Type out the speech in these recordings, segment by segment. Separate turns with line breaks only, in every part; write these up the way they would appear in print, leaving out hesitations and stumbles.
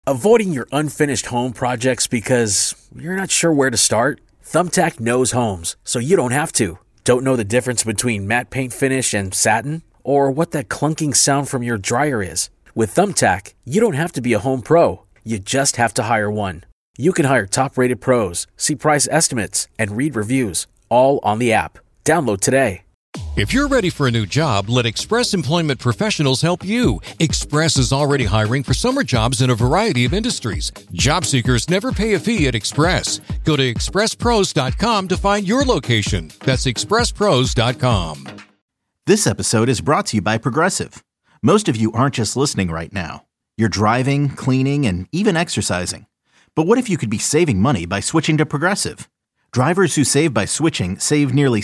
Avoiding your unfinished home projects because you're not sure where to start? Thumbtack knows homes, so you don't have to. Don't know the difference between matte paint finish and satin? Or what that clunking sound from your dryer is? With Thumbtack, you don't have to be a home pro. You just have to hire one. You can hire top-rated pros, see price estimates, and read reviews, all on the app. Download today.
If you're ready for a new job, let Express Employment Professionals help you. Express is already hiring for summer jobs in a variety of industries. Job seekers never pay a fee at Express. Go to expresspros.com to find your location. That's expresspros.com.
This episode is brought to you by Progressive. Most of you aren't just listening right now. You're driving, cleaning, and even exercising. But what if you could be saving money by switching to Progressive? Drivers who save by switching save nearly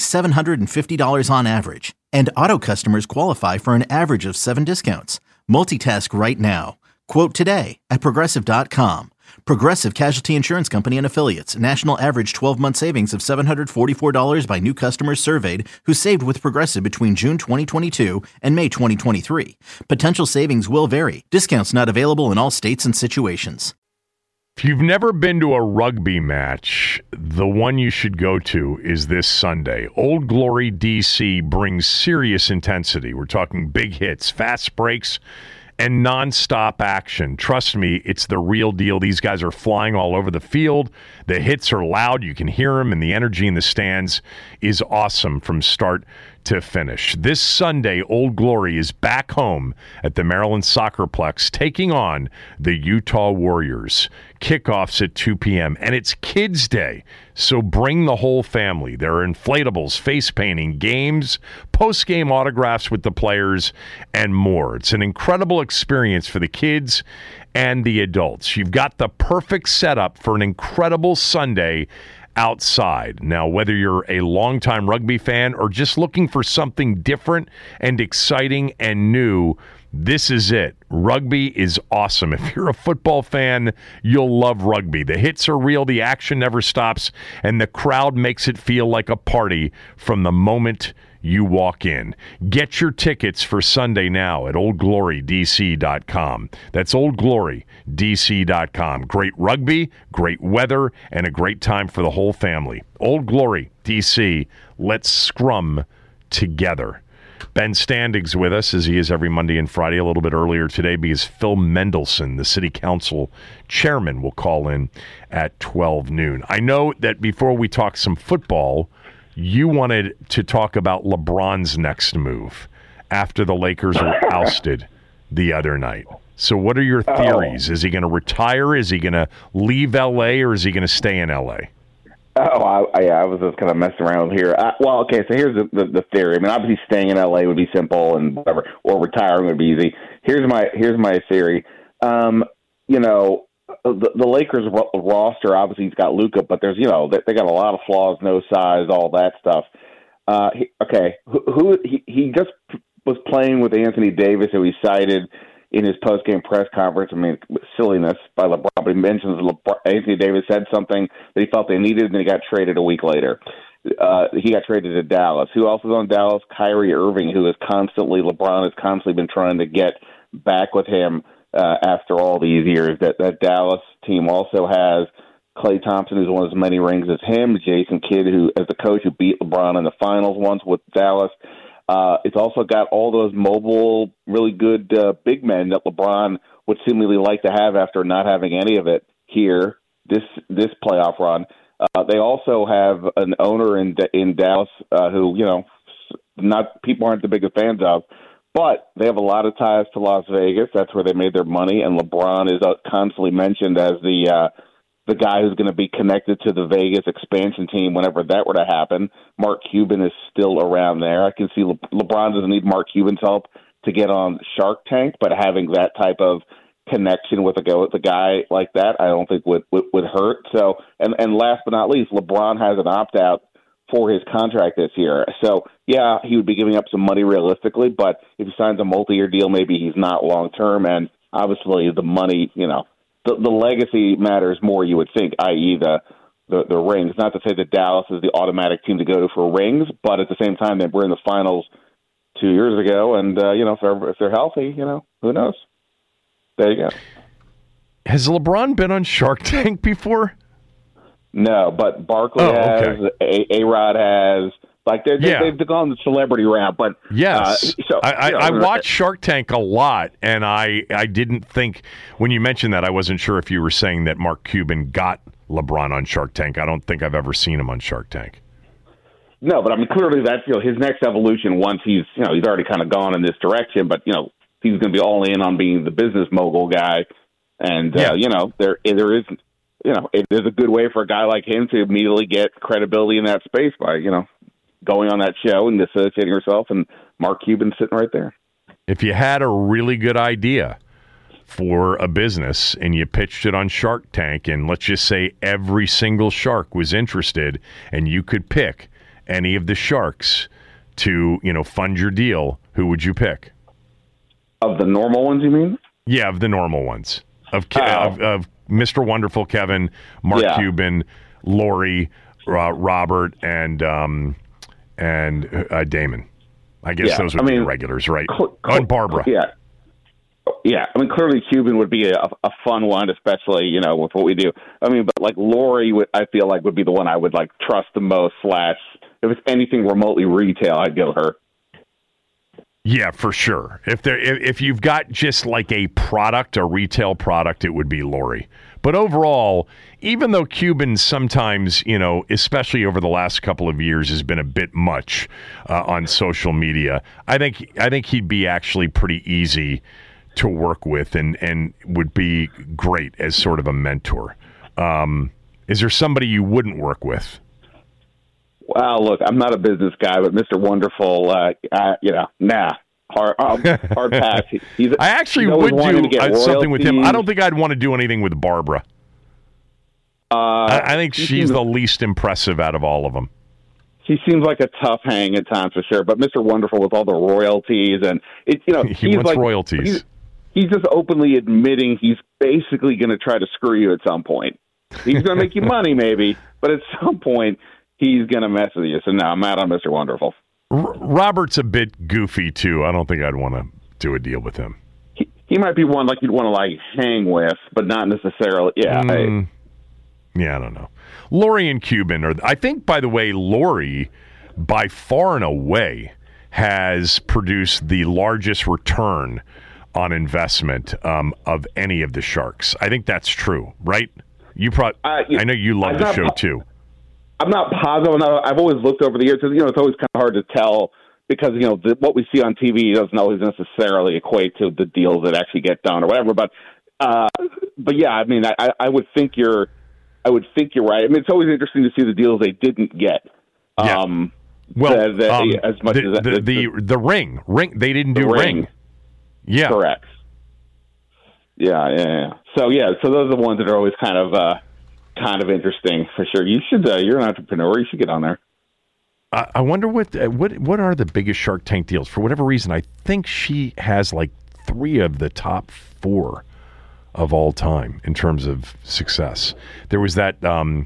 $750 on average, and auto customers qualify for an average of 7 discounts. Multitask right now. Quote today at Progressive.com. Progressive Casualty Insurance Company and Affiliates. National average 12-month savings of $744 by new customers surveyed who saved with Progressive between June 2022 and May 2023. Potential savings will vary. Discounts not available in all states and situations.
If you've never been to a rugby match, the one you should go to is this Sunday. Old Glory DC brings serious intensity. We're talking big hits, fast breaks, and nonstop action. Trust me, it's the real deal. These guys are flying all over the field. The hits are loud. You can hear them, and the energy in the stands is awesome from start to finish. This Sunday, Old Glory is back home at the Maryland Soccerplex, taking on the Utah Warriors. Kickoffs at 2 p.m., and it's Kids Day, so bring the whole family. There are inflatables, face painting, games, post-game autographs with the players, and more. It's an incredible experience for the kids and the adults. You've got the perfect setup for an incredible Sunday outside. Now, whether you're a longtime rugby fan or just looking for something different and exciting and new, this is it. Rugby is awesome. If you're a football fan, you'll love rugby. The hits are real, the action never stops, and the crowd makes it feel like a party from the moment you walk in. Get your tickets for Sunday now at oldglorydc.com. That's oldglorydc.com. Great rugby, great weather, and a great time for the whole family. Old Glory DC, let's scrum together. Ben Standig's with us, as he is every Monday and Friday, a little bit earlier today, because Phil Mendelson, the city council chairman, will call in at 12 noon. I know that before we talk some football, you wanted to talk about LeBron's next move after the Lakers were ousted the other night. So what are your theories? Is he going to retire? Is he going to leave L.A., or is he going to stay in L.A.?
I was just kind of messing around here. So here's the theory. I mean, obviously staying in LA would be simple and whatever, or retiring would be easy. Here's my theory. The Lakers roster, obviously he's got Luka, but there's, they got a lot of flaws, no size, all that stuff. He just was playing with Anthony Davis, who he cited in his post-game press conference. I mean, silliness by LeBron, but he mentions Anthony Davis said something that he felt they needed, and then he got traded a week later. He got traded to Dallas. Who else is on Dallas? Kyrie Irving, LeBron has constantly been trying to get back with him after all these years. That Dallas team also has Klay Thompson, who's won as many rings as him, Jason Kidd, who, as the coach, who beat LeBron in the finals once with Dallas. It's also got all those mobile, really good big men that LeBron would seemingly like to have after not having any of it here this playoff run. They also have an owner in Dallas who, people aren't the biggest fans of, but they have a lot of ties to Las Vegas. That's where they made their money, and LeBron is constantly mentioned as the guy who's going to be connected to the Vegas expansion team whenever that were to happen. Mark Cuban is still around there. I can see LeBron doesn't need Mark Cuban's help to get on Shark Tank, but having that type of connection with a guy like that, I don't think would hurt. So, and last but not least, LeBron has an opt-out for his contract this year. So, yeah, he would be giving up some money realistically, but if he signs a multi-year deal, maybe he's not long-term, and obviously the money, the legacy matters more, you would think, i.e. the rings. Not to say that Dallas is the automatic team to go to for rings, but at the same time, they were in the finals 2 years ago, and if they're healthy, who knows? There you go.
Has LeBron been on Shark Tank before?
No, but Barkley has, A-Rod has. Like they've gone the celebrity route, but
yes, I watched Shark Tank a lot, and I didn't think when you mentioned that I wasn't sure if you were saying that Mark Cuban got LeBron on Shark Tank. I don't think I've ever seen him on Shark Tank.
No, but I mean clearly that's his next evolution. Once he's already kind of gone in this direction, but he's going to be all in on being the business mogul guy, and there is. It is a good way for a guy like him to immediately get credibility in that space by going on that show and associating yourself, and Mark Cuban sitting right there.
If you had a really good idea for a business and you pitched it on Shark Tank, and let's just say every single shark was interested, and you could pick any of the sharks to, fund your deal, who would you pick?
Of the normal ones, you mean?
Yeah, of the normal ones. Of Mr. Wonderful Kevin, Mark Cuban, Lori, Robert, and Damon. I guess those would be the regulars, right? And Barbara.
Yeah. I mean, clearly Cuban would be a fun one, especially, with what we do. I mean, but like Lori, I feel like would be the one I would trust the most. / if it's anything remotely retail, I'd go her.
Yeah, for sure. If you've got just like a retail product, it would be Lori. But overall, even though Cuban sometimes, especially over the last couple of years, has been a bit much on social media, I think he'd be actually pretty easy to work with and would be great as sort of a mentor. Is there somebody you wouldn't work with?
Well, look, I'm not a business guy, but Mr. Wonderful, nah. Hard pass.
I actually would do something with him. I don't think I'd want to do anything with Barbara. I think she's the least impressive out of all of them.
She seems like a tough hang at times for sure. But Mr. Wonderful with all the royalties and
he wants royalties.
He's just openly admitting he's basically going to try to screw you at some point. He's going to make you money maybe, but at some point he's going to mess with you. So no, I'm out on Mr. Wonderful.
Robert's a bit goofy too. I don't think I'd want to do a deal with him.
He might be one you'd want to hang with, but not necessarily. Yeah.
Yeah, I don't know. Lori and Cuban are. I think, by the way, Lori, by far and away, has produced the largest return on investment of any of the sharks. I think that's true, right? You probably. I know you love the show too.
I'm not positive. I've always looked over the years. It's always kind of hard to tell because, what we see on TV doesn't always necessarily equate to the deals that actually get done or whatever. But yeah, I mean, I would think you're right. I mean, it's always interesting to see the deals they didn't get.
Yeah.
As much as
the ring, they didn't do ring. Yeah.
Correct. Yeah. So those are the ones that are always kind of interesting for sure. You should. You're an entrepreneur. You should get on there.
I wonder what are the biggest Shark Tank deals? For whatever reason, I think she has 3 of the top 4 of all time in terms of success. There was that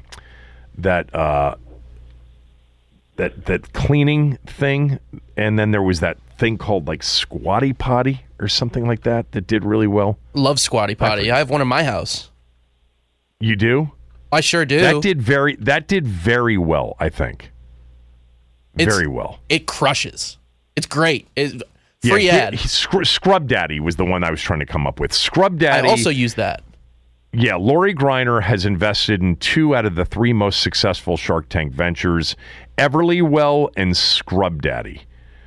cleaning thing, and then there was that thing called Squatty Potty or something like that did really well.
Love Squatty Potty. I have one in my house.
You do?
I sure do.
That did very well, I think. Very well.
It crushes. It's great. Free ad.
Scrub Daddy was the one I was trying to come up with. Scrub Daddy.
I also use that.
Yeah, Lori Greiner has invested in 2 out of the 3 most successful Shark Tank ventures, Everlywell and Scrub Daddy.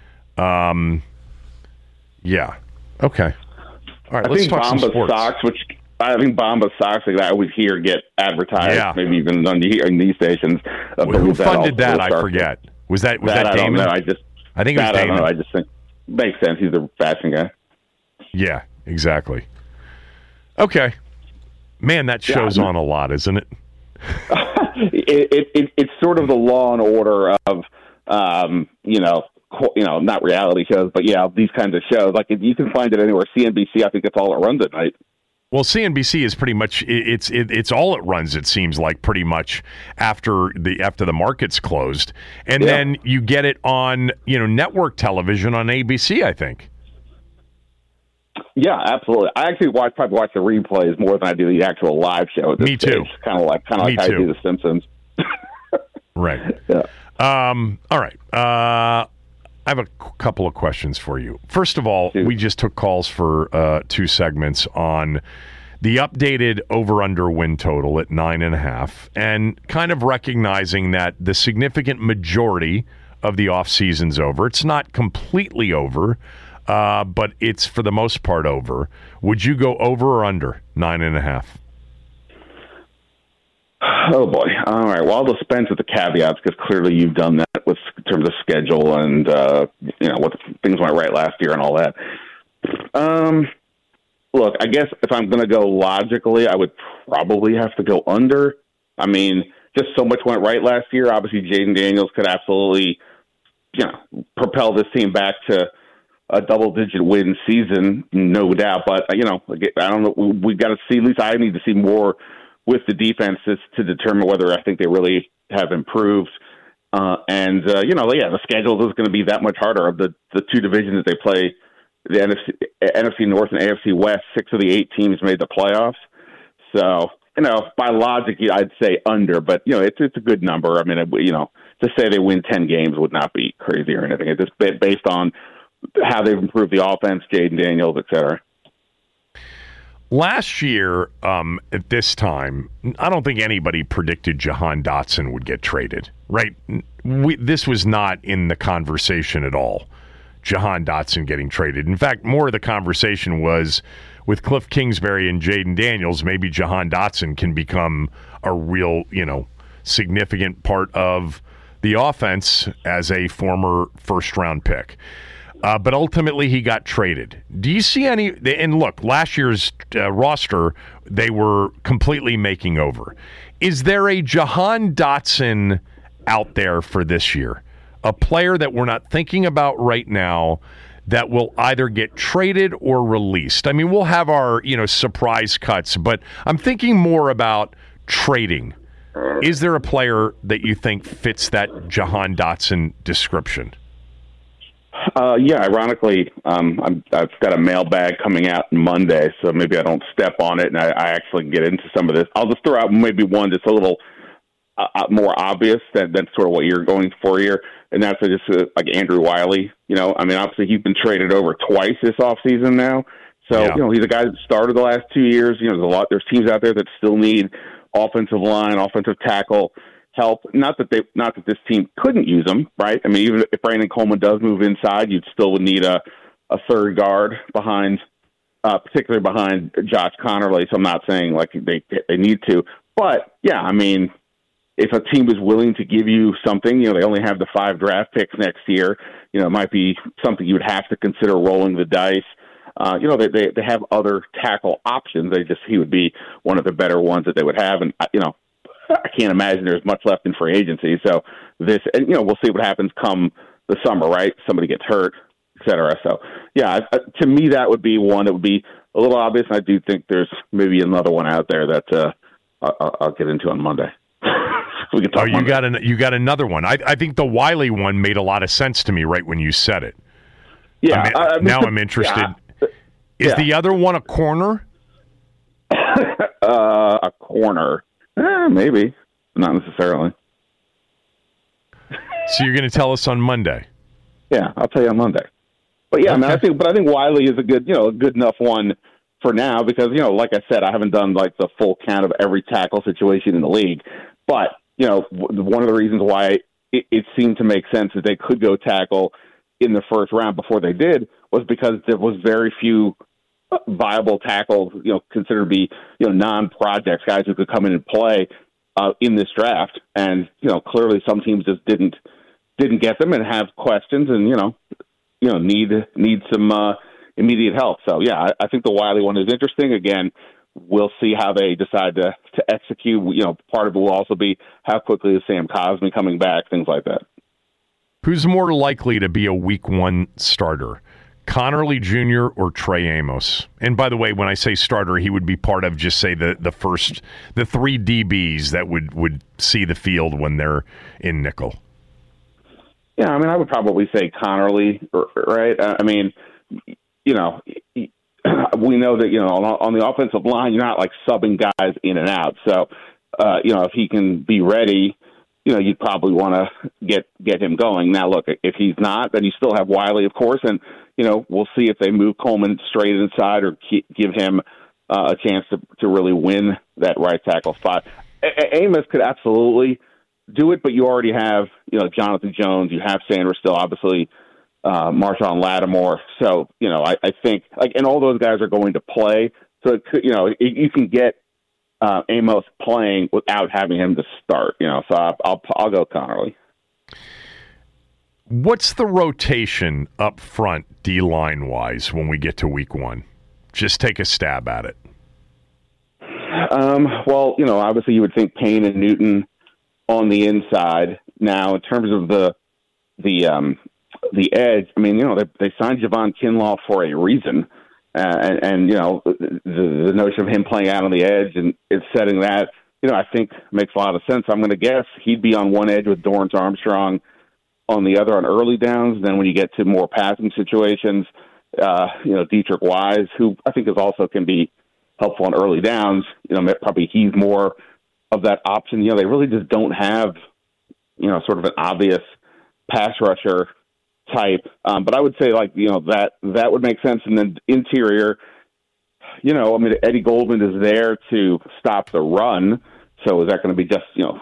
Yeah. Okay. All right, let's talk some sports.
I think Bomba socks that I always hear get advertised, maybe even on these stations.
Who funded that? I forget. Was that Damon?
I think
it was Damon.
I just think makes sense. He's a fashion guy.
Yeah, exactly. Okay. Man, that show's on a lot, isn't it?
It's sort of the Law and Order of, not reality shows, but these kinds of shows. You can find it anywhere. CNBC, I think that's all it runs at night.
Well, CNBC is pretty much it's all it runs. It seems like pretty much after the market's closed, and then you get it on network television on ABC. I think.
Yeah, absolutely. I actually probably watch the replays more than I do the actual live show. At this
Me too.
Kind of like how I do The Simpsons.
Right.
Yeah.
All right. I have a couple of questions for you. First of all, we just took calls for 2 segments on the updated over-under win total at 9.5, and kind of recognizing that the significant majority of the offseason's over. It's not completely over, but it's for the most part over. Would you go over or under 9.5?
Oh, boy. All right. Well, I'll dispense with the caveats because clearly you've done that in terms of schedule and, what things went right last year and all that. Look, I guess if I'm going to go logically, I would probably have to go under. I mean, just so much went right last year. Obviously, Jaden Daniels could absolutely, propel this team back to a double-digit win season, no doubt. But, I don't know. We've got to see, at least I need to see more with the defenses to determine whether I think they really have improved. The schedule is going to be that much harder. Of the 2 divisions that they play, the NFC North and AFC West, 6 of the 8 teams made the playoffs. So, by logic, I'd say under, but, it's a good number. I mean, to say they win 10 games would not be crazy or anything. It's just based on how they've improved the offense, Jaden Daniels, et cetera.
Last year, at this time, I don't think anybody predicted Jahan Dotson would get traded, right? This was not in the conversation at all, Jahan Dotson getting traded. In fact, more of the conversation was with Cliff Kingsbury and Jaden Daniels, maybe Jahan Dotson can become a real, significant part of the offense as a former first-round pick. But ultimately, he got traded. Do you see any? And look, last year's roster, they were completely making over. Is there a Jahan Dotson out there for this year? A player that we're not thinking about right now that will either get traded or released? I mean, we'll have our, surprise cuts, but I'm thinking more about trading. Is there a player that you think fits that Jahan Dotson description?
Ironically, I've got a mailbag coming out Monday, so maybe I don't step on it and I actually can get into some of this. I'll just throw out maybe one that's a little more obvious than sort of what you're going for here, and that's just like Andrew Wiley. Obviously he's been traded over twice this offseason now, so he's a guy that started the last 2 years. There's teams out there that still need offensive line, offensive tackle help. Not that this team couldn't use them, right? I mean, even if Brandon Coleman does move inside, you'd still would need a third guard behind, particularly behind Josh Connerly. So I'm not saying like they need to, but yeah, I mean, if a team is willing to give you something, they only have the 5 draft picks next year. It might be something you would have to consider rolling the dice. They have other tackle options. He would be one of the better ones that they would have, and I can't imagine there's much left in free agency. So we'll see what happens come the summer, right? Somebody gets hurt, et cetera. So, yeah, to me, that would be one that would be a little obvious. And I do think there's maybe another one out there that I'll get into on Monday. We can talk.
You got another one. I think the Wiley one made a lot of sense to me right when you said it.
Yeah.
Now I'm interested. Yeah. Is the other one a corner?
A corner. Maybe. Not necessarily.
So you're going to tell us on Monday?
Yeah, I'll tell you on Monday. But yeah, okay. I think Wiley is a good enough one for now because, like I said, I haven't done like the full count of every tackle situation in the league. But, one of the reasons why it seemed to make sense that they could go tackle in the first round before they did was because there was very few viable tackles, considered to be, non-projects, guys who could come in and play in this draft. And, clearly some teams just didn't get them and have questions and, need some immediate help. So, yeah, I think the Wiley one is interesting. Again, we'll see how they decide to execute. Part of it will also be how quickly is Sam Cosmi coming back, things like that.
Who's more likely to be a week 1 starter? Connerly Jr. or Trey Amos? And by the way, when I say starter, he would be part of just say the 3 DBs that would see the field when they're in nickel.
Yeah, I mean, I would probably say Connerly, right? I mean, we know that, on the offensive line, you're not like subbing guys in and out. So, if he can be ready, you'd probably want to get him going. Now, look, if he's not, then you still have Wiley, of course, and, we'll see if they move Coleman straight inside or give him a chance to really win that right tackle spot. Amos could absolutely do it, but you already have, Jonathan Jones, you have Sanders still, obviously, Marshawn Lattimore. So, I think, and all those guys are going to play. So, it could, you can get Amos playing without having him to start, so I'll go Connerly.
What's the rotation up front D-line wise when we get to week 1? Just take a stab at it.
Well, obviously you would think Payne and Newton on the inside. Now, in terms of the edge, I mean, they signed Javon Kinlaw for a reason. And the notion of him playing out on the edge and it's setting that, I think makes a lot of sense. I'm going to guess he'd be on one edge with Dorrance Armstrong on the other on early downs. Then when you get to more passing situations, Dietrich Wise, who I think can be helpful on early downs, probably he's more of that option. They really just don't have, sort of an obvious pass rusher type. But I would say that would make sense. And then interior, Eddie Goldman is there to stop the run. So is that going to be just,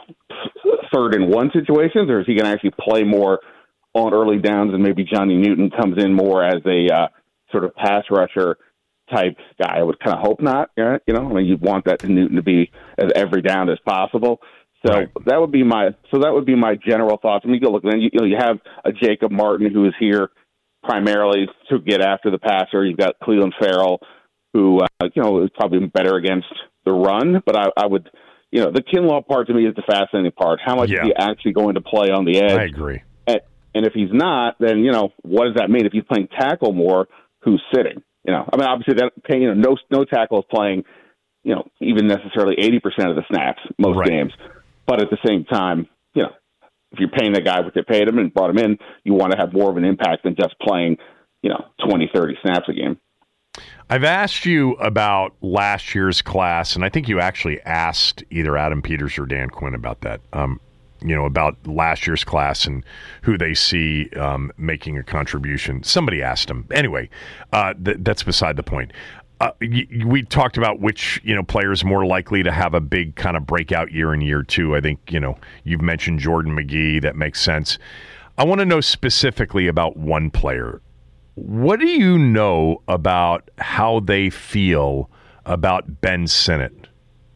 3rd and 1 situations, or is he going to actually play more on early downs and maybe Johnny Newton comes in more as a sort of pass rusher type guy? I would kind of hope not. You'd want that to Newton to be as every down as possible. So
right.
that would be my general thoughts. I mean, you go look, then you have a Jacob Martin who is here primarily to get after the passer. You've got Cleveland Farrell, who is probably better against the run. But I would, the Kinlaw part to me is the fascinating part. How much is he actually going to play on the edge?
I agree.
And if he's not, then what does that mean? If he's playing tackle more, who's sitting? Obviously that no tackle is playing, even necessarily 80% of the snaps most games. But at the same time, if you're paying the guy what they paid him and brought him in, you want to have more of an impact than just playing, 20, 30 snaps a game.
I've asked you about last year's class, and I think you actually asked either Adam Peters or Dan Quinn about that, about last year's class and who they see making a contribution. Somebody asked him. Anyway, that's beside the point. We talked about which players more likely to have a big kind of breakout year in year 2. I think you've mentioned Jordan McGee. That makes sense. I want to know specifically about one player. What do you know about how they feel about Ben Sinnott?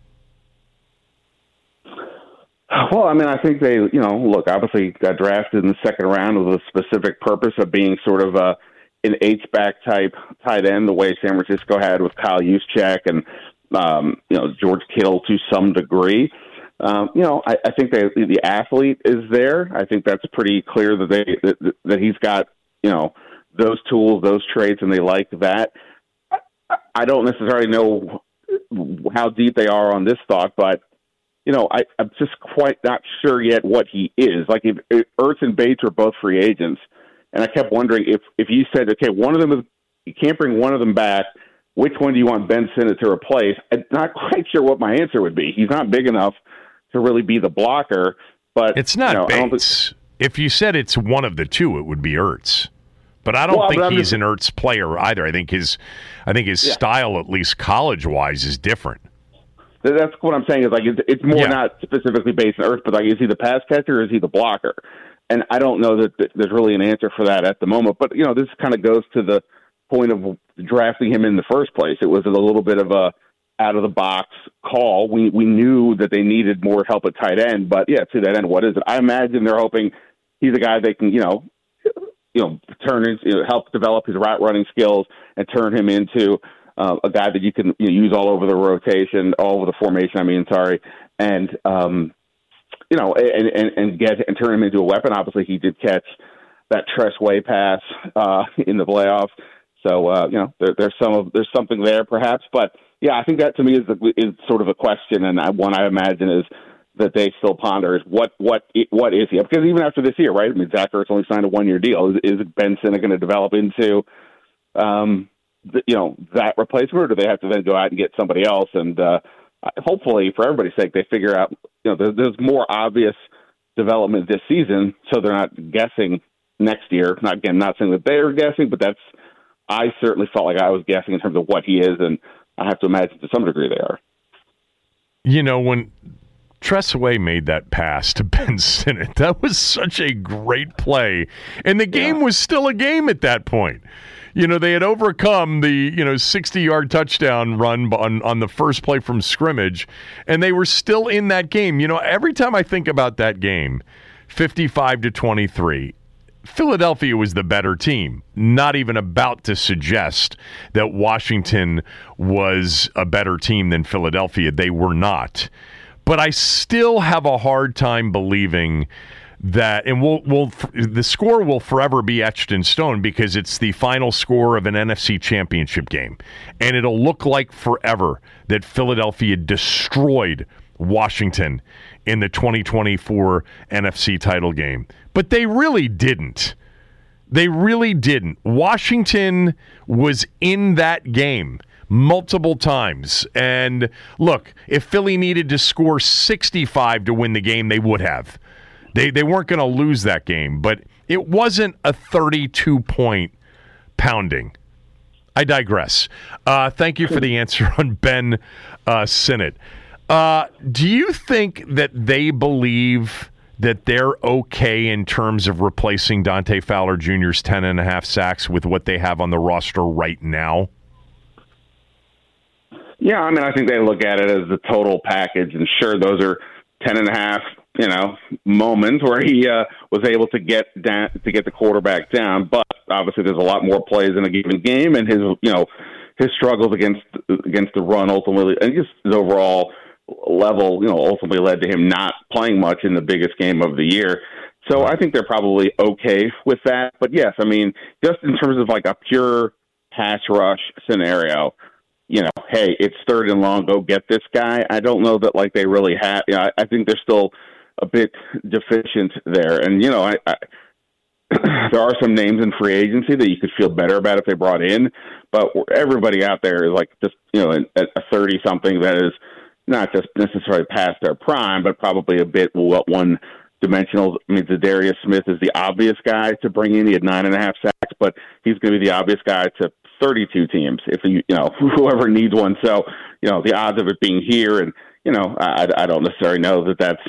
Well, I think they obviously got drafted in the second round with a specific purpose of being sort of an H-back type tight end, the way San Francisco had with Kyle Juszczyk and, George Kittle to some degree. I think the athlete is there. I think that's pretty clear that he's got, those tools, those traits, and they like that. I don't necessarily know how deep they are on this thought, but, I'm just quite not sure yet what he is. Like, if Ertz and Bates are both free agents, and I kept wondering if you said, okay, one of them you can't bring one of them back, which one do you want Ben Sinnott to replace? I'm not quite sure what my answer would be. He's not big enough to really be the blocker, but
it's not Bates. If you said it's one of the two, it would be Ertz. But I don't think he's an Ertz player either. I think his style, at least college-wise, is different.
That's what I'm saying. Is like it's more not specifically based on Ertz, but like, is he the pass catcher or is he the blocker? And I don't know that there's really an answer for that at the moment. But this kind of goes to the point of drafting him in the first place. It was a little bit of a out of the box call. We knew that they needed more help at tight end, but to that end, what is it? I imagine they're hoping he's a guy they can turn into, help develop his route running skills and turn him into a guy that you can use all over the rotation, all over the formation. And and turn him into a weapon. Obviously, he did catch that Tress Way pass in the playoffs. So there's something there perhaps, but I think that to me is sort of a question, and one I imagine is that they still ponder is what is he? Because even after this year, right? Zach Ertz only signed a 1-year deal. Is Ben Sinnott going to develop into that replacement, or do they have to then go out and get somebody else? And hopefully, for everybody's sake, they figure out, there's more obvious development this season, so they're not guessing next year. Not saying that they're guessing, but I certainly felt like I was guessing in terms of what he is, and I have to imagine to some degree they are.
When Tressaway made that pass to Ben Sinnott, that was such a great play, and the game was still a game at that point. They had overcome the 60-yard touchdown run on the first play from scrimmage, and they were still in that game. Every time I think about that game, 55-23, Philadelphia was the better team. Not even about to suggest that Washington was a better team than Philadelphia. They were not. But I still have a hard time believing that, and the score will forever be etched in stone because it's the final score of an NFC championship game. And it'll look like forever that Philadelphia destroyed Washington in the 2024 NFC title game. But they really didn't. They really didn't. Washington was in that game multiple times. And look, if Philly needed to score 65 to win the game, they would have. They weren't going to lose that game, but it wasn't a 32-point pounding. I digress. Thank you for the answer on Ben Sinnott. Do you think that they believe that they're okay in terms of replacing Dante Fowler Jr.'s 10.5 sacks with what they have on the roster right now?
Yeah, I think they look at it as the total package, and sure, those are 10.5, moments where he was able to get the quarterback down. But obviously, there's a lot more plays in a given game, and his struggles against the run ultimately, and just his overall level, ultimately led to him not playing much in the biggest game of the year. So I think they're probably okay with that. But yes, just in terms of like a pure pass rush scenario, hey, it's third and long, go get this guy. I don't know that they really have. I think they're still a bit deficient there. And, there are some names in free agency that you could feel better about if they brought in, but everybody out there is just, a 30-something that is not just necessarily past their prime, but probably a bit one-dimensional. Zadarius Smith is the obvious guy to bring in. He had 9.5 sacks, but he's going to be the obvious guy to 32 teams if whoever needs one. So, the odds of it being here, and, I don't necessarily know that that's,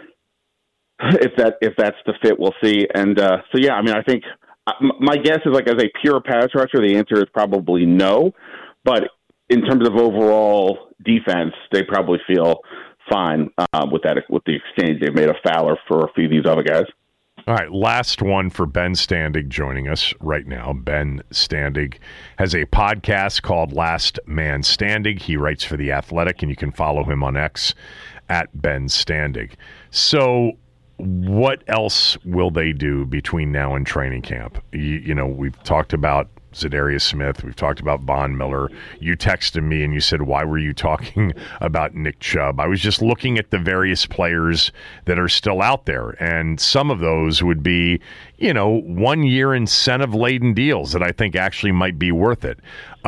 if that's the fit, we'll see. And I think my guess is as a pure pass rusher, the answer is probably no. But in terms of overall defense, they probably feel fine with the exchange they've made of Fowler for a few of these other guys.
All right, last one for Ben Standig joining us right now. Ben Standig has a podcast called Last Man Standing. He writes for The Athletic, and you can follow him on X at Ben Standig. So what else will they do between now and training camp? We've talked about Zadarius Smith. We've talked about Von Miller. You texted me and you said, why were you talking about Nick Chubb? I was just looking at the various players that are still out there, and some of those would be, 1-year incentive-laden deals that I think actually might be worth it.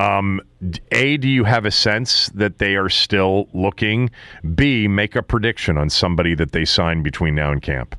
A, do you have a sense that they are still looking? B, make a prediction on somebody that they sign between now and camp.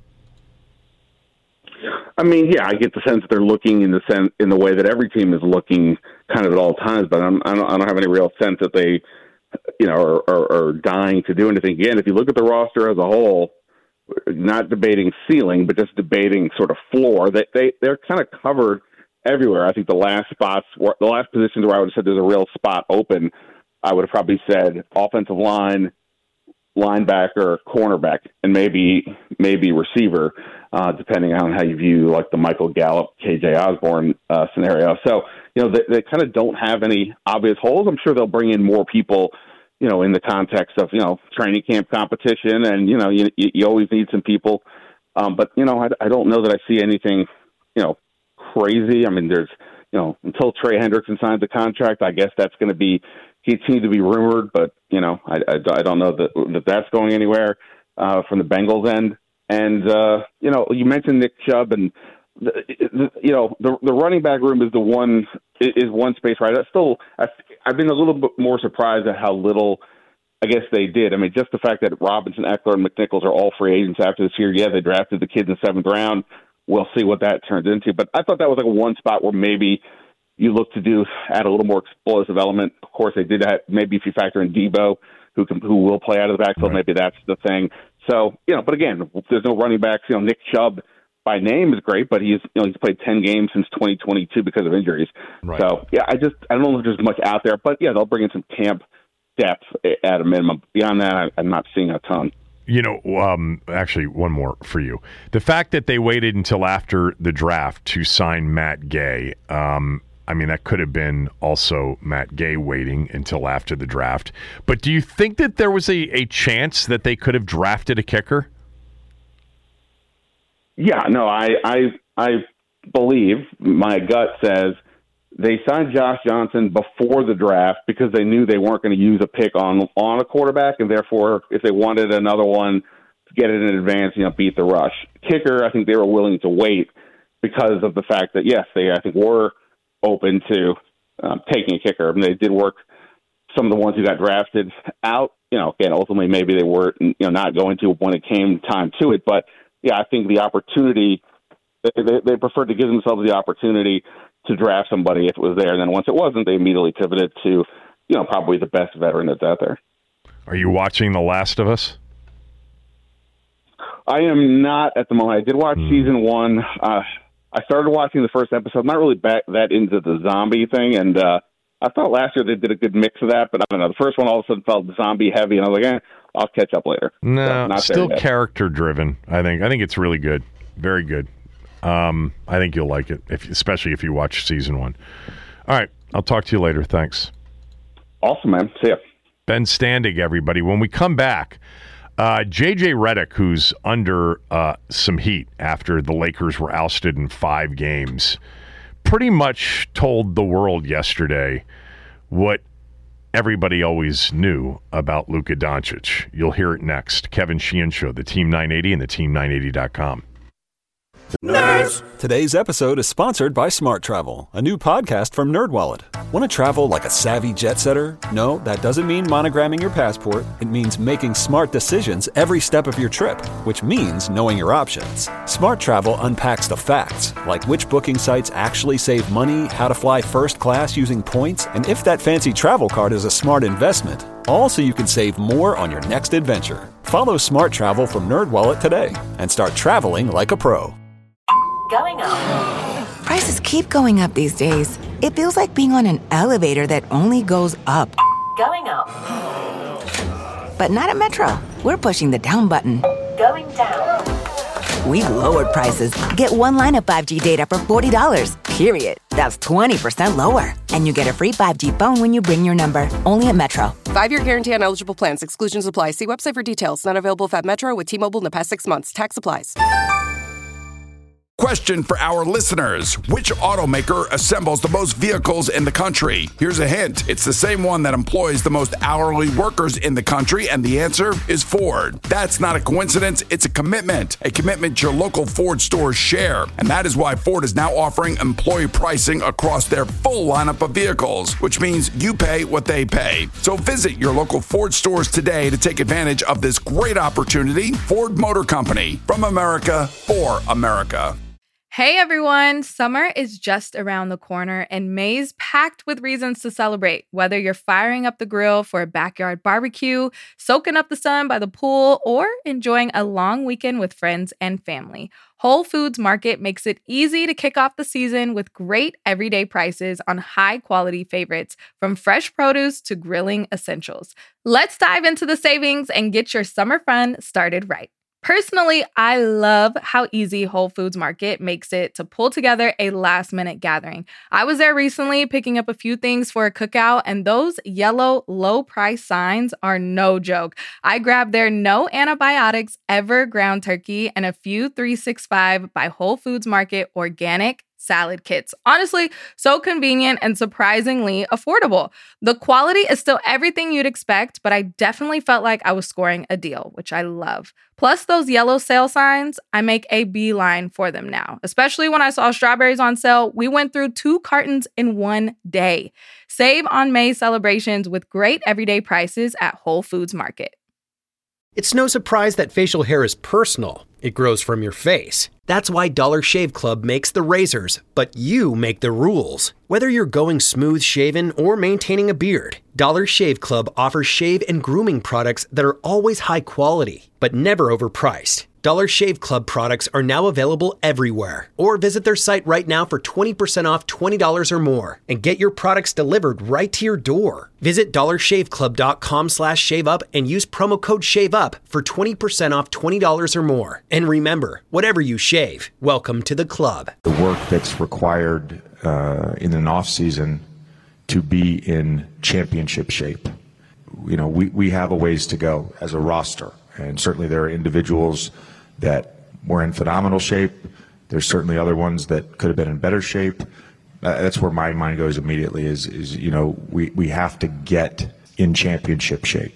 I get the sense that they're looking in the way that every team is looking kind of at all times, but I don't have any real sense that they, are dying to do anything. Again, if you look at the roster as a whole, not debating ceiling, but just debating sort of floor, they're kind of covered everywhere. I think the last positions where I would have said there's a real spot open, I would have probably said offensive line, linebacker, cornerback, and maybe receiver, depending on how you view the Michael Gallup, KJ Osborne scenario. So, they kind of don't have any obvious holes. I'm sure they'll bring in more people, in the context of, training camp competition, and, you always need some people. But, I don't know that I see anything, crazy. There's, until Trey Hendrickson signs the contract, I guess that's going to be, he seems to be rumored, but, I don't know that that's going anywhere from the Bengals end. And, you mentioned Nick Chubb, and, the running back room is the one is one space right. I've been a little bit more surprised at how little I guess they did. I mean, just the fact that Robinson, Eckler, and McNichols are all free agents after this year. Yeah, they drafted the kids in the 7th round. We'll see what that turns into. But I thought that was like one spot where maybe you look to add a little more explosive element. Of course, they did that. Maybe if you factor in Debo, who will play out of the backfield, maybe that's the thing. So, but again, there's no running backs. Nick Chubb by name is great, but he's played 10 games since 2022 because of injuries. Right. So, yeah, I don't know if there's much out there. But, yeah, they'll bring in some camp depth at a minimum. Beyond that, I'm not seeing a ton.
Actually, one more for you. The fact that they waited until after the draft to sign Matt Gay, that could have been also Matt Gay waiting until after the draft. But do you think that there was a chance that they could have drafted a kicker?
Yeah, no, I believe, my gut says, they signed Josh Johnson before the draft because they knew they weren't going to use a pick on a quarterback, and therefore, if they wanted another one, to get it in advance, beat the rush. Kicker, I think they were willing to wait because of the fact that, yes, they, I think, were open to taking a kicker. I mean, they did work some of the ones who got drafted out. Again, ultimately, maybe they were not going to when it came time to it. But, yeah, I think the opportunity, they preferred to give themselves the opportunity to draft somebody if it was there. And then once it wasn't, they immediately pivoted to, probably the best veteran that's out there.
Are you watching The Last of Us?
I am not at the moment. I did watch season 1. I started watching the first episode. I'm not really back that into the zombie thing. And I thought last year they did a good mix of that. But I don't know. The first one all of a sudden felt zombie heavy. And I was like, I'll catch up later.
No, still character driven, I think. I think it's really good. Very good. I think you'll like it, especially if you watch season 1. All right. I'll talk to you later. Thanks.
Awesome, man. See ya.
Ben Standig, everybody. When we come back, J.J. Redick, who's under some heat after the Lakers were ousted in 5 games, pretty much told the world yesterday what everybody always knew about Luka Doncic. You'll hear it next. Kevin Sheehan Show, the Team 980 and the Team980.com.
Nerds! Today's episode is sponsored by Smart Travel, a new podcast from NerdWallet. Want to travel like a savvy jet setter? No, that doesn't mean monogramming your passport. It means making smart decisions every step of your trip, which means knowing your options. Smart Travel unpacks the facts, like which booking sites actually save money, how to fly first class using points, and if that fancy travel card is a smart investment. All so you can save more on your next adventure. Follow Smart Travel from NerdWallet today and start traveling like a pro.
Going up. Prices keep going up these days. It feels like being on an elevator that only goes up. Going up. But not at Metro. We're pushing the down button. Going down. We've lowered prices. Get one line of 5G data for $40, period. That's 20% lower. And you get a free 5G phone when you bring your number. Only at Metro.
5-year guarantee on eligible plans. Exclusions apply. See website for details. Not available at Metro with T-Mobile in the past 6 months. Tax applies.
Question for our listeners. Which automaker assembles the most vehicles in the country? Here's a hint. It's the same one that employs the most hourly workers in the country, and the answer is Ford. That's not a coincidence. It's a commitment your local Ford stores share. And that is why Ford is now offering employee pricing across their full lineup of vehicles, which means you pay what they pay. So visit your local Ford stores today to take advantage of this great opportunity. Ford Motor Company, from America for America.
Hey everyone, summer is just around the corner and May's packed with reasons to celebrate. Whether you're firing up the grill for a backyard barbecue, soaking up the sun by the pool, or enjoying a long weekend with friends and family, Whole Foods Market makes it easy to kick off the season with great everyday prices on high-quality favorites, from fresh produce to grilling essentials. Let's dive into the savings and get your summer fun started right. Personally, I love how easy Whole Foods Market makes it to pull together a last-minute gathering. I was there recently picking up a few things for a cookout, and those yellow low-price signs are no joke. I grabbed their no antibiotics ever ground turkey and a few 365 by Whole Foods Market organic salad kits. Honestly, so convenient and surprisingly affordable. The quality is still everything you'd expect, but I definitely felt like I was scoring a deal, which I love. Plus those yellow sale signs, I make a beeline for them now. Especially when I saw strawberries on sale, we went through 2 cartons in one day. Save on May celebrations with great everyday prices at Whole Foods Market.
It's no surprise that facial hair is personal. It grows from your face. That's why Dollar Shave Club makes the razors, but you make the rules. Whether you're going smooth shaven or maintaining a beard, Dollar Shave Club offers shave and grooming products that are always high quality, but never overpriced. Dollar Shave Club products are now available everywhere. Or visit their site right now for 20% off $20 or more and get your products delivered right to your door. Visit dollarshaveclub.com/shaveup and use promo code SHAVEUP for 20% off $20 or more. And remember, whatever you shave, welcome to the club.
The work that's required in an off season to be in championship shape. You know, we have a ways to go as a roster. And certainly there are individuals that were in phenomenal shape. There's certainly other ones that could have been in better shape. That's where my mind goes immediately is you know, we have to get in championship shape.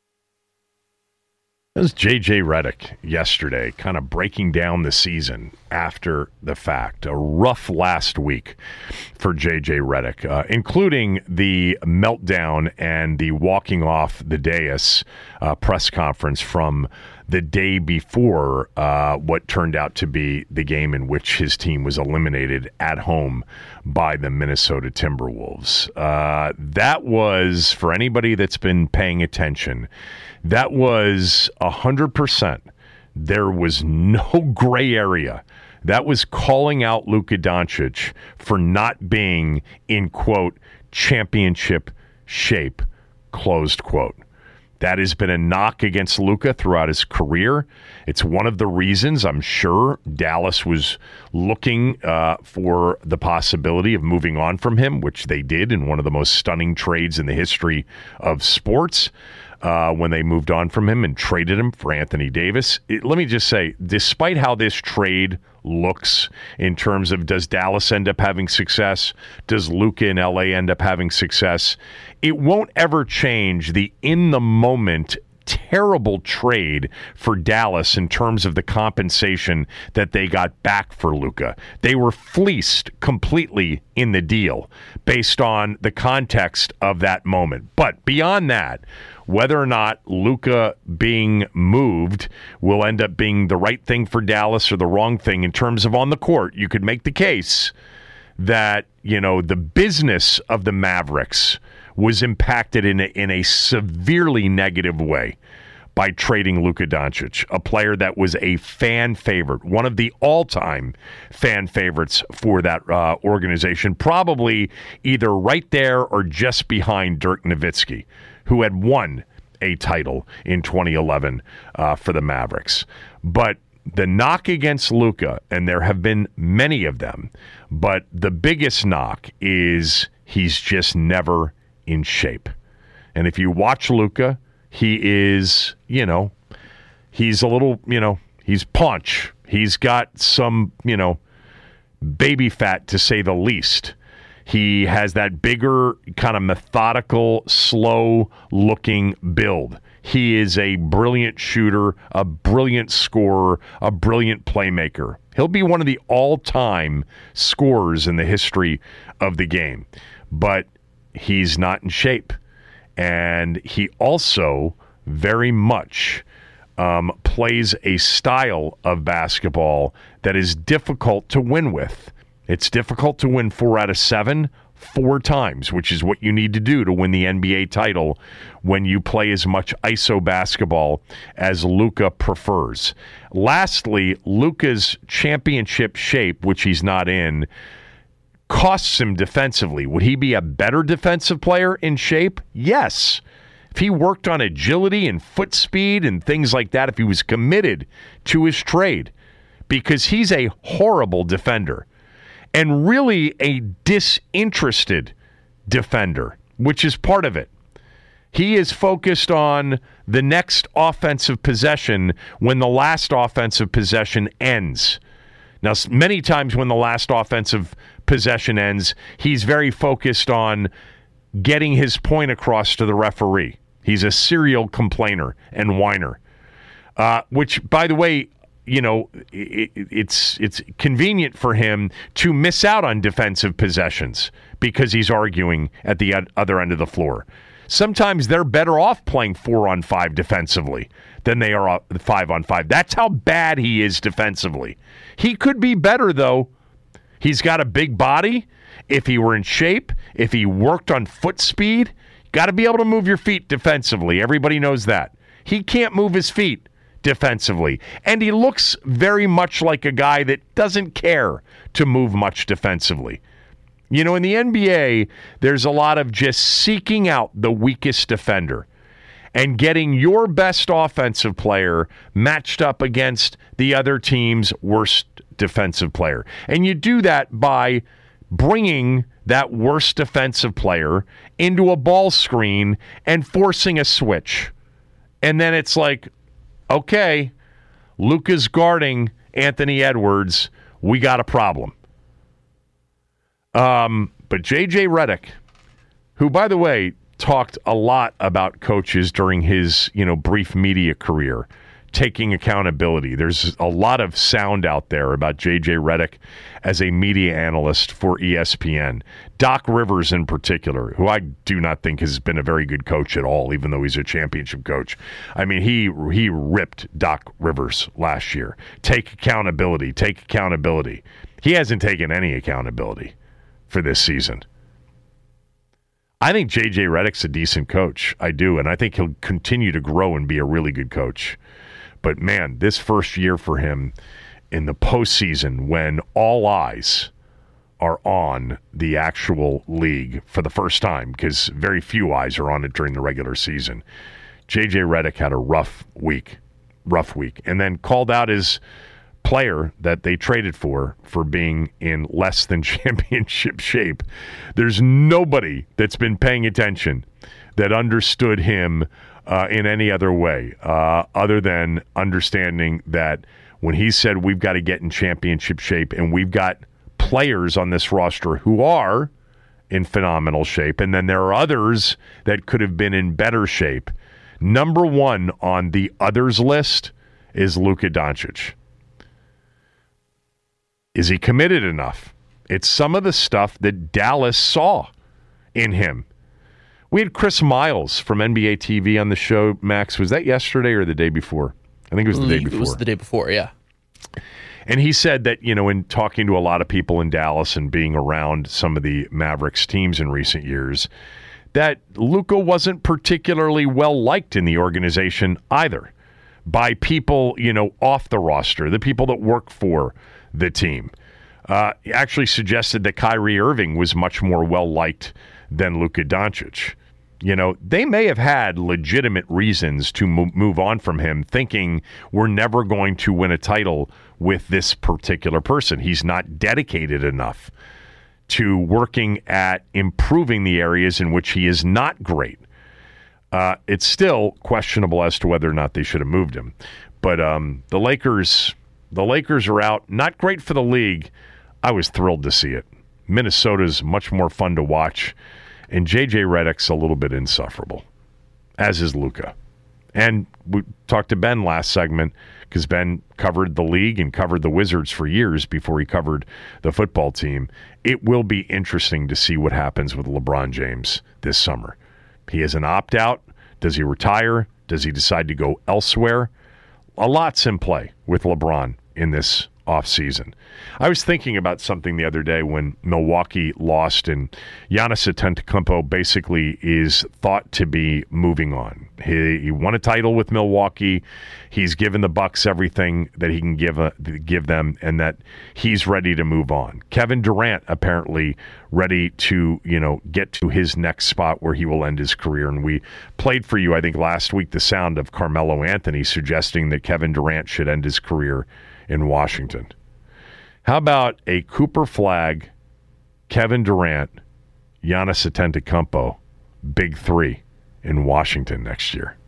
That was J.J. Redick yesterday, kind of breaking down the season after the fact. A rough last week for J.J. Redick, including the meltdown and the walking off the dais press conference from the day before what turned out to be the game in which his team was eliminated at home by the Minnesota Timberwolves. That was, for anybody that's been paying attention, that was 100%. There was no gray area. That was calling out Luka Doncic for not being in, quote, championship shape, closed quote. That has been a knock against Luka throughout his career. It's one of the reasons I'm sure Dallas was looking for the possibility of moving on from him, which they did in one of the most stunning trades in the history of sports. When they moved on from him and traded him for Anthony Davis. Let me just say, despite how this trade looks in terms of does Dallas end up having success, does Luka in LA end up having success, it won't ever change the in-the-moment terrible trade for Dallas in terms of the compensation that they got back for Luka. They were fleeced completely in the deal based on the context of that moment. But beyond that, whether or not Luka being moved will end up being the right thing for Dallas or the wrong thing in terms of on the court, you could make the case that, you know, the business of the Mavericks was impacted in a severely negative way by trading Luka Doncic, a player that was a fan favorite, one of the all-time fan favorites for that organization, probably either right there or just behind Dirk Nowitzki, who had won a title in 2011 for the Mavericks. But the knock against Luka, and there have been many of them, but the biggest knock is he's just never in shape. And if you watch Luka, he is, you know, he's a little, you know, he's paunch. He's got some, you know, baby fat to say the least. He has that bigger, kind of methodical, slow-looking build. He is a brilliant shooter, a brilliant scorer, a brilliant playmaker. He'll be one of the all-time scorers in the history of the game. But he's not in shape. And he also very much plays a style of basketball that is difficult to win with. It's difficult to win 4 out of 7 4 times, which is what you need to do to win the NBA title when you play as much ISO basketball as Luka prefers. Lastly, Luka's championship shape, which he's not in, costs him defensively. Would he be a better defensive player in shape? Yes. If he worked on agility and foot speed and things like that, if he was committed to his trade, because he's a horrible defender. And really a disinterested defender, which is part of it. He is focused on the next offensive possession when the last offensive possession ends. Now, many times when the last offensive possession ends, he's very focused on getting his point across to the referee. He's a serial complainer and whiner, which, by the way, it's convenient for him to miss out on defensive possessions because he's arguing at the other end of the floor. Sometimes they're better off playing 4-on-5 defensively than they are 5-on-5. That's how bad he is defensively. He could be better, though. He's got a big body. If he were in shape, if he worked on foot speed, got to be able to move your feet defensively. Everybody knows that. He can't move his feet defensively. And he looks very much like a guy that doesn't care to move much defensively. In the NBA, there's a lot of just seeking out the weakest defender and getting your best offensive player matched up against the other team's worst defensive player. And you do that by bringing that worst defensive player into a ball screen and forcing a switch. And then it's like, okay, Luka's guarding Anthony Edwards. We got a problem. But J.J. Redick, who, by the way, talked a lot about coaches during his, brief media career, taking accountability. There's a lot of sound out there about J.J. Redick as a media analyst for ESPN. Doc Rivers in particular, who I do not think has been a very good coach at all, even though he's a championship coach. I mean, he ripped Doc Rivers last year. Take accountability. He hasn't taken any accountability for this season. I think J.J. Redick's a decent coach. I do, and I think he'll continue to grow and be a really good coach. But, man, this first year for him in the postseason when all eyes are on the actual league for the first time, because very few eyes are on it during the regular season, J.J. Redick had a rough week, and then called out his player that they traded for being in less than championship shape. There's nobody that's been paying attention that understood him in any other way other than understanding that when he said we've got to get in championship shape and we've got players on this roster who are in phenomenal shape, and then there are others that could have been in better shape. Number one on the others list is Luka Doncic. Is he committed enough? It's some of the stuff that Dallas saw in him. We had Chris Miles from NBA TV on the show, Max. Was that yesterday or the day before? I think it was the day before.
It was the day before, yeah.
And he said that, in talking to a lot of people in Dallas and being around some of the Mavericks teams in recent years, that Luka wasn't particularly well liked in the organization either by people, off the roster, the people that work for the team. He actually suggested that Kyrie Irving was much more well-liked than Luka Doncic. They may have had legitimate reasons to move on from him, thinking we're never going to win a title with this particular person. He's not dedicated enough to working at improving the areas in which he is not great. It's still questionable as to whether or not they should have moved him. But the Lakers are out. Not great for the league. I was thrilled to see it. Minnesota's much more fun to watch. And J.J. Redick's a little bit insufferable, as is Luka. And we talked to Ben last segment because Ben covered the league and covered the Wizards for years before he covered the football team. It will be interesting to see what happens with LeBron James this summer. He has an opt-out. Does he retire? Does he decide to go elsewhere? A lot's in play with LeBron in this offseason. I was thinking about something the other day when Milwaukee lost and Giannis Antetokounmpo basically is thought to be moving on. He won a title with Milwaukee. He's given the Bucks everything that he can give them, and that he's ready to move on. Kevin Durant apparently ready to, get to his next spot where he will end his career. And we played for you, I think, last week, the sound of Carmelo Anthony suggesting that Kevin Durant should end his career in Washington. How about a Cooper Flagg, Kevin Durant, Giannis Antetokounmpo, big three in Washington next year?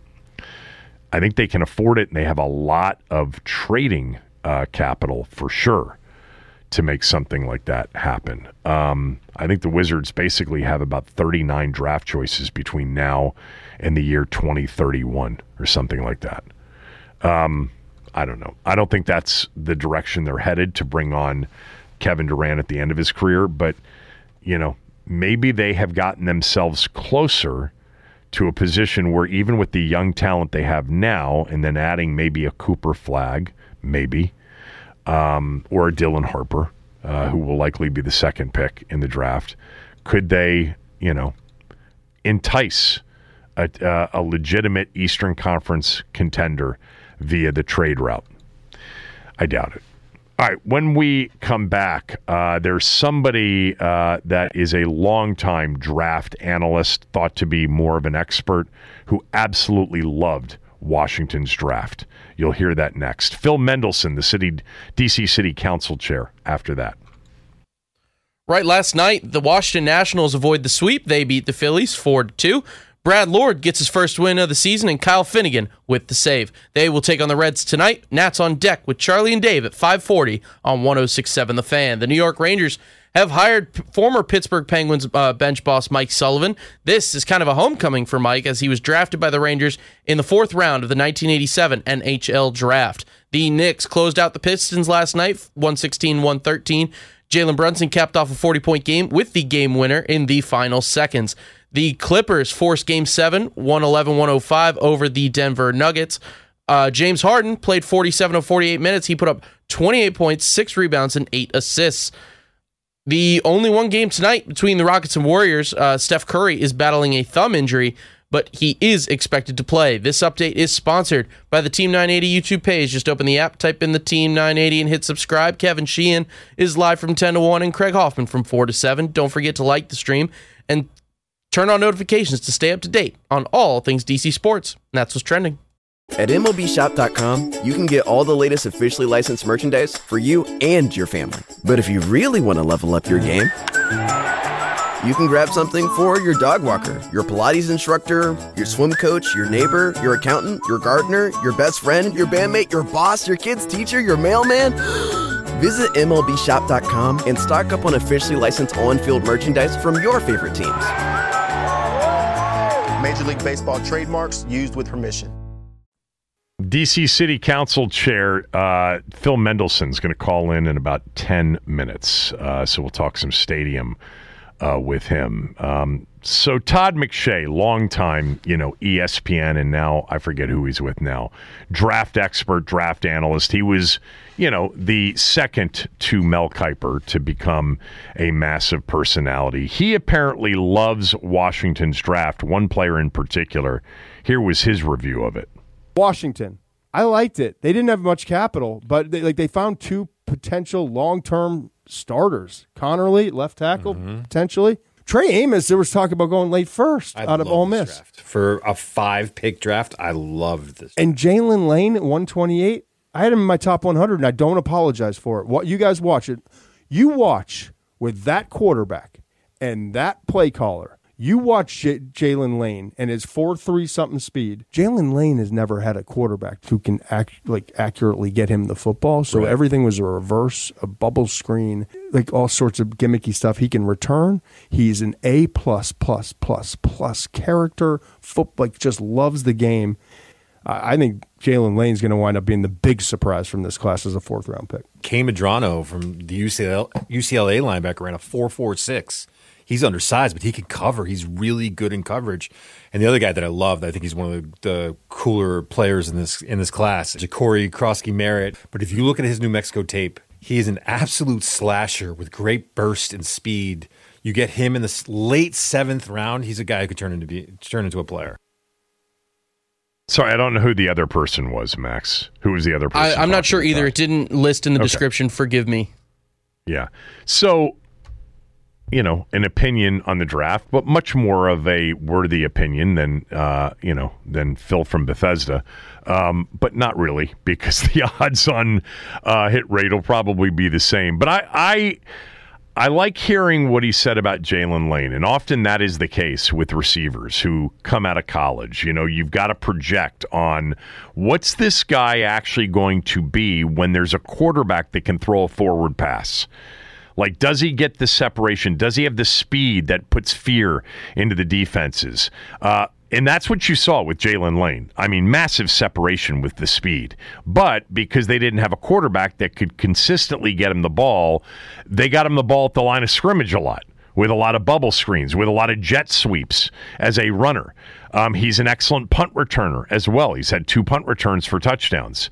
I think they can afford it, and they have a lot of trading capital for sure. to make something like that happen. I think the Wizards basically have about 39 draft choices between now and the year 2031 or something like that. I don't know. I don't think that's the direction they're headed, to bring on Kevin Durant at the end of his career, but maybe they have gotten themselves closer to a position where, even with the young talent they have now, and then adding maybe a Cooper Flagg, maybe, or a Dylan Harper, who will likely be the second pick in the draft, could they, entice a legitimate Eastern Conference contender via the trade route? I doubt it. All right, when we come back, there's somebody that is a longtime draft analyst, thought to be more of an expert, who absolutely loved Washington's draft. You'll hear that next. Phil Mendelson, the D.C. City Council chair, after that.
Right, last night, the Washington Nationals avoid the sweep. They beat the Phillies 4-2. Brad Lord gets his first win of the season, and Kyle Finnegan with the save. They will take on the Reds tonight. Nats on deck with Charlie and Dave at 5:40 on 106.7 The Fan. The New York Rangers have hired former Pittsburgh Penguins bench boss Mike Sullivan. This is kind of a homecoming for Mike, as he was drafted by the Rangers in the 4th round of the 1987 NHL draft. The Knicks closed out the Pistons last night, 116-113. Jalen Brunson capped off a 40-point game with the game winner in the final seconds. The Clippers forced Game 7, 111-105 over the Denver Nuggets. James Harden played 47 of 48 minutes. He put up 28 points, 6 rebounds, and 8 assists. The only one game tonight between the Rockets and Warriors, Steph Curry is battling a thumb injury, but he is expected to play. This update is sponsored by the Team 980 YouTube page. Just open the app, type in the Team 980, and hit subscribe. Kevin Sheehan is live from 10 to 1, and Craig Hoffman from 4 to 7. Don't forget to like the stream and turn on notifications to stay up to date on all things DC sports. And that's what's trending.
At MLBshop.com, you can get all the latest officially licensed merchandise for you and your family. But if you really want to level up your game, you can grab something for your dog walker, your Pilates instructor, your swim coach, your neighbor, your accountant, your gardener, your best friend, your bandmate, your boss, your kid's teacher, your mailman. Visit MLBshop.com and stock up on officially licensed on-field merchandise from your favorite teams.
Major League Baseball trademarks used with permission.
D.C. City Council Chair Phil Mendelson is going to call in about 10 minutes. So we'll talk some stadium with him. So Todd McShay, longtime, ESPN, and now I forget who he's with now, draft expert, draft analyst. He was, the second to Mel Kiper to become a massive personality. He apparently loves Washington's draft, one player in particular. Here was his review of it.
Washington. I liked it. They didn't have much capital, but they found 2 potential long-term starters. Connerly, left tackle, potentially. Trey Amos, there was talk about going late first out of Ole Miss.
Draft. For a 5-pick draft, I loved this.
And Jalen Lane at 128, I had him in my top 100, and I don't apologize for it. What you guys watch it. You watch with that quarterback and that play caller. You watch Jalen Lane and his 4.3 something speed. Jalen Lane has never had a quarterback who can accurately get him the football. So everything was a reverse, a bubble screen, all sorts of gimmicky stuff. He can return. He's an A++++ character. Just loves the game. I think Jalen Lane's going to wind up being the big surprise from this class as a 4th round pick.
Kay Medrano from the UCLA linebacker ran a 4.46. He's undersized, but he can cover. He's really good in coverage. And the other guy that I love, I think he's one of the cooler players in this class, Ja'Cory Krosky-Merritt. But if you look at his New Mexico tape, he is an absolute slasher with great burst and speed. You get him in the late 7th round, he's a guy who could turn into a player.
Sorry, I don't know who the other person was, Max. Who was the other person?
I'm not sure either. It didn't list in the description. Forgive me.
Yeah. So, an opinion on the draft, but much more of a worthy opinion than Phil from Bethesda. But not really, because the odds on hit rate will probably be the same. But I like hearing what he said about Jalen Lane, and often that is the case with receivers who come out of college. You know, you've got to project on what's this guy actually going to be when there's a quarterback that can throw a forward pass. Like, does he get the separation? Does he have the speed that puts fear into the defenses? And that's what you saw with Jalen Lane. I mean, massive separation with the speed. But because they didn't have a quarterback that could consistently get him the ball, they got him the ball at the line of scrimmage a lot, with a lot of bubble screens, with a lot of jet sweeps as a runner. He's an excellent punt returner as well. He's had 2 punt returns for touchdowns.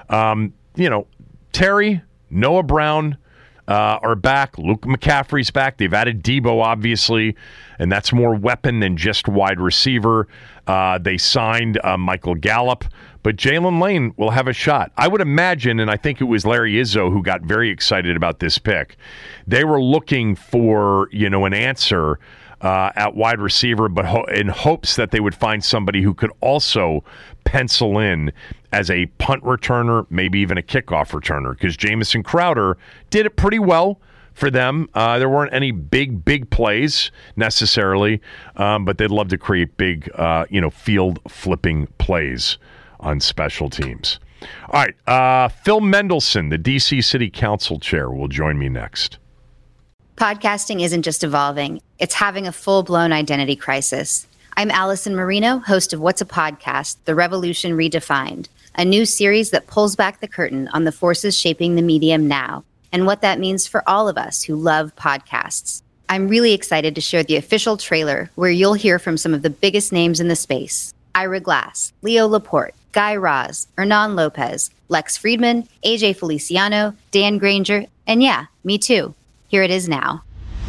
Terry, Noah Brown are back. Luke McCaffrey's back. They've added Debo, obviously, and that's more weapon than just wide receiver. They signed Michael Gallup, but Jalen Lane will have a shot. I would imagine, and I think it was Larry Izzo who got very excited about this pick. They were looking for, an answer at wide receiver, but in hopes that they would find somebody who could also pencil in as a punt returner, maybe even a kickoff returner, because Jamison Crowder did it pretty well for them. There weren't any big plays necessarily, but they'd love to create big, field-flipping plays on special teams. All right, Phil Mendelson, the D.C. City Council Chair, will join me next.
Podcasting isn't just evolving. It's having a full-blown identity crisis. I'm Allison Marino, host of What's a Podcast? The Revolution Redefined, a new series that pulls back the curtain on the forces shaping the medium now and what that means for all of us who love podcasts. I'm really excited to share the official trailer where you'll hear from some of the biggest names in the space. Ira Glass, Leo Laporte, Guy Raz, Hernan Lopez, Lex Friedman, AJ Feliciano, Dan Granger, and yeah, me too. Here it is now.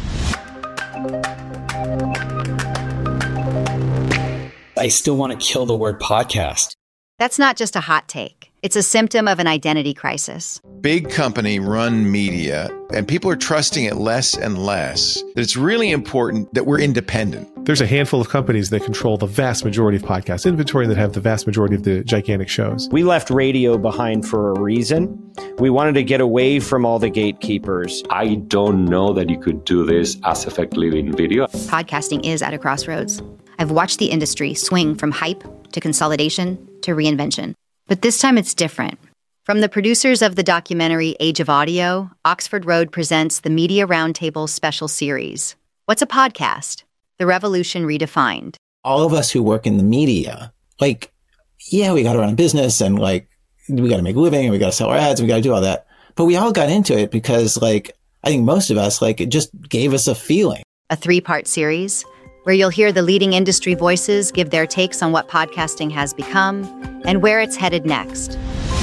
I still want to kill the word podcast.
That's not just a hot take. It's a symptom of an identity crisis.
Big company run media, and people are trusting it less and less. It's really important that we're independent.
There's a handful of companies that control the vast majority of podcast inventory that have the vast majority of the gigantic shows.
We left radio behind for a reason. We wanted to get away from all the gatekeepers.
I don't know that you could do this as effectively in video.
Podcasting is at a crossroads. I've watched the industry swing from hype to consolidation to reinvention. But this time it's different. From the producers of the documentary Age of Audio, Oxford Road presents the Media Roundtable special series. What's a podcast? The Revolution Redefined.
All of us who work in the media, we got to run a business and we got to make a living and we got to sell our ads and we got to do all that. But we all got into it because I think most of us, it just gave us a feeling.
A 3-part series where you'll hear the leading industry voices give their takes on what podcasting has become and where it's headed next.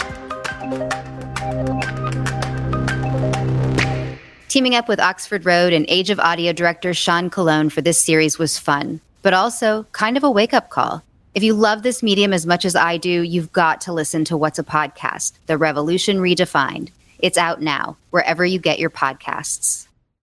Teaming up with Oxford Road and Age of Audio director Sean Colon for this series was fun, but also kind of a wake-up call. If you love this medium as much as I do, you've got to listen to What's a Podcast? The Revolution Redefined. It's out now, wherever you get your podcasts.